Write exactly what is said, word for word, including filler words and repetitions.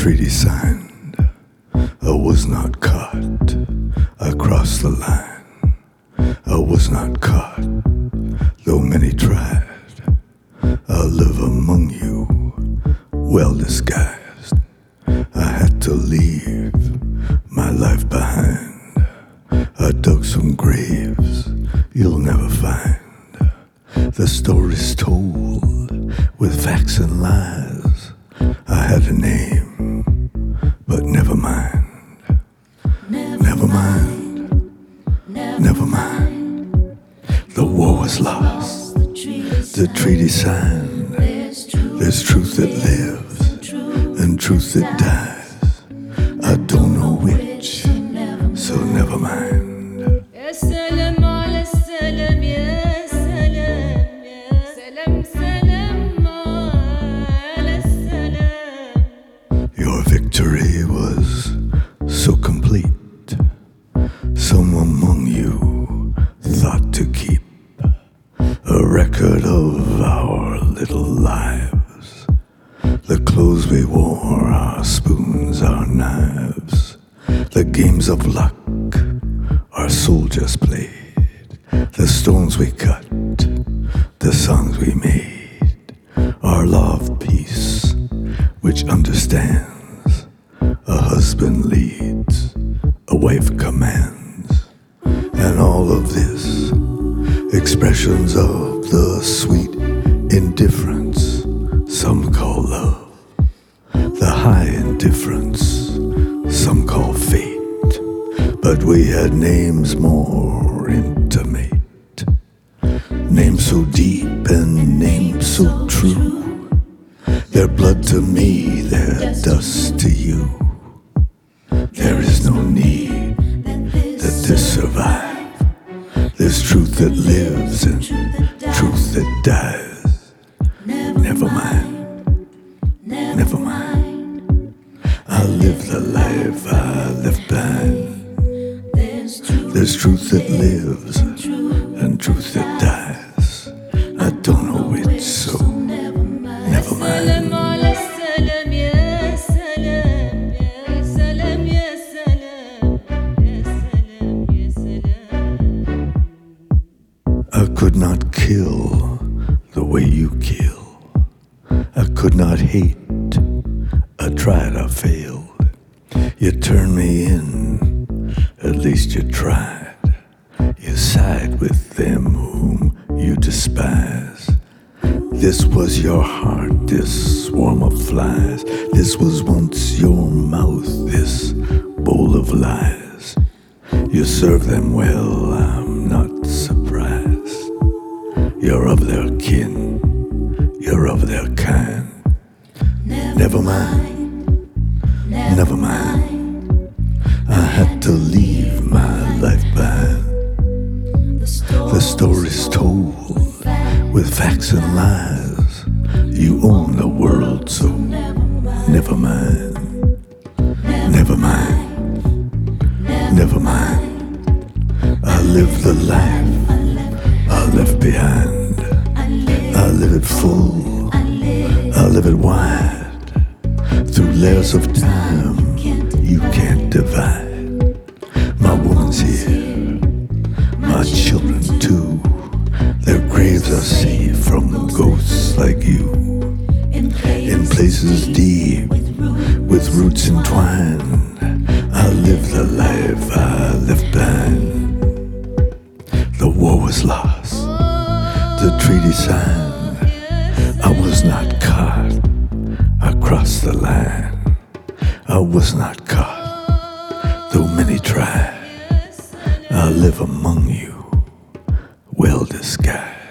treaty signed, I was not caught. I crossed the line. I was not caught, though many tried. I live among you, well disguised. I had to leave my life behind. I dug some graves you'll never find. The story's told with facts and lies. I had a name, but never mind. Never mind, never mind. The war was lost, the treaty signed. There's truth that lives and truth that dies. I don't know which, so never mind. يا سلام على السلام يا سلام يا سلام سلام على السلام. Your victory was so complete. Some among you thought to keep a record of our little lives. The clothes we wore, our spoons, our knives. The games of luck our soldiers played. The stones we cut, the songs we made. Our law of peace, which understands. A husband leads, a wife commands. And all of this, expressions of the sweet indifference some call love. The high indifference some call fate. But we had names more intimate, names so deep and names so true. Their blood to me, their dust to you. There is no need that this survive. There's truth that lives and truth that dies. Never mind, never mind. I live the life I left behind. There's truth that lives and truth that dies. I don't know which, so never mind. سلام على السلام يا سلام يا سلام يا سلام يا سلام يا سلام. I could not kill the way you kill. I could not hate. I tried, I failed. You turned me in, at least you tried. You side with them whom you despise. This was your heart, this swarm of flies. This was once your mouth, this bowl of lies. You serve them well, I'm not surprised. You're of their kin, you're of their kind. Never mind, never mind. I had to leave my life behind. The story's told with facts and lies. You own the world, so never mind. Never mind, never mind. I live the life I left behind. I live it full, I live it wide. Through layers of time you can't divide. My woman's here, my children too. Their graves are safe from ghosts like you. In places deep, with roots entwined, I live the life I left behind. The war was lost, the treaty signed. I was not caught, I crossed the line. I was not caught, though many tried. I live among you, well disguised.